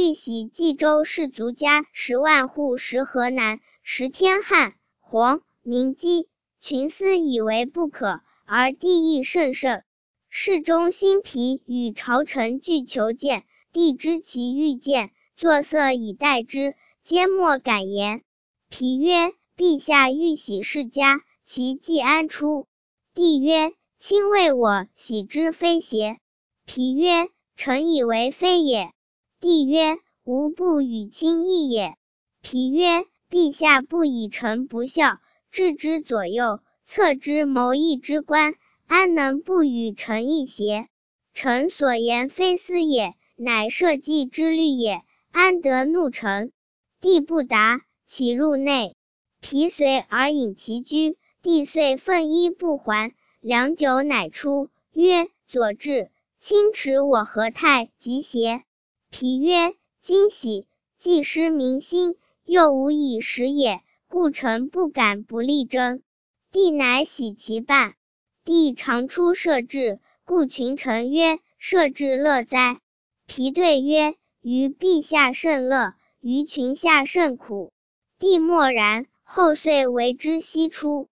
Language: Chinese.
欲徙冀州士族家10万户，食河南，食天汉、黄、明姬，群思以为不可，而帝亦甚甚。侍中辛毗与朝臣俱求见，帝知其欲见，作色以待之，皆莫敢言。疲曰：陛下欲徙世家，其计安出？帝曰：卿谓我徙之非邪？疲曰：臣以为非也。帝曰：吾不与卿议也。疲曰：陛下不以臣不孝，治之左右，策之谋议之官，安能不与臣议邪？臣所言非私也，乃社稷之虑也，安得怒臣？帝不答，起入内。疲随而引其居，帝遂奋衣不还，良久乃出，曰：左至，卿耻我何太急邪？疲曰：今喜，既失民心，又无以食也，故臣不敢不力争。帝乃喜其半。帝常出社稷，故群臣曰：社稷乐哉？疲对曰：于陛下甚乐，于群下甚苦。帝默然，后遂为之悉出。